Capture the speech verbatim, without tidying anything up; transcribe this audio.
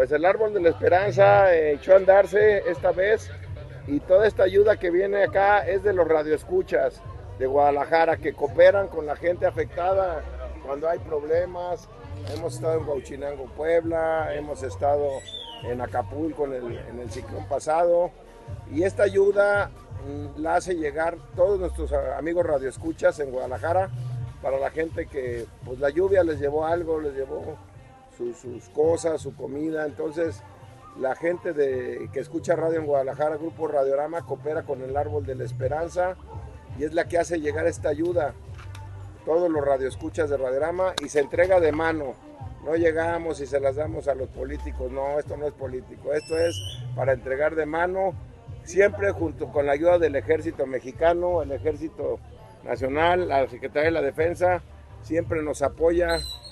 Pues el árbol de la esperanza eh, echó a andarse esta vez y toda esta ayuda que viene acá es de los radioescuchas de Guadalajara que cooperan con la gente afectada cuando hay problemas. Hemos estado en Huachinango, Puebla, hemos estado en Acapulco en el, en el ciclón pasado y esta ayuda mmm, la hace llegar todos nuestros amigos radioescuchas en Guadalajara para la gente que pues la lluvia les llevó algo, les llevó sus, sus cosas, su comida. Entonces la gente de, que escucha radio en Guadalajara, Grupo Radiorama, coopera con el Árbol de la Esperanza y es la que hace llegar esta ayuda. Todos los radioescuchas de Radiorama y se entrega de mano. No llegamos y se las damos a los políticos, no, esto no es político, esto es para entregar de mano, siempre junto con la ayuda del Ejército Mexicano, el Ejército Nacional, la Secretaría de la Defensa, siempre nos apoya